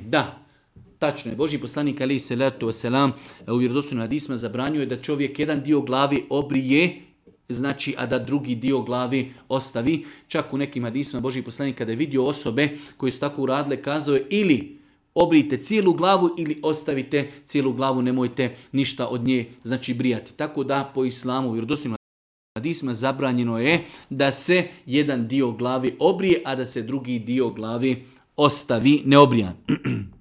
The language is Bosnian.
Da, tačno je. Božji poslanik alejhi selatu vesselam u vjerodostojnim hadisima zabranjuje da čovjek jedan dio glavi obrije, znači, a da drugi dio glavi ostavi. Čak u nekim hadisima Božji poslanik kada je vidio osobe koji su tako uradile, kazao je ili obrijte cijelu glavu ili ostavite cijelu glavu, nemojte ništa od nje, znači, brijati. Tako da po islamu, u vjerodostojnim hadisima zabranjeno je da se jedan dio glavi obrije, a da se drugi dio glavi ostavi neobrijan.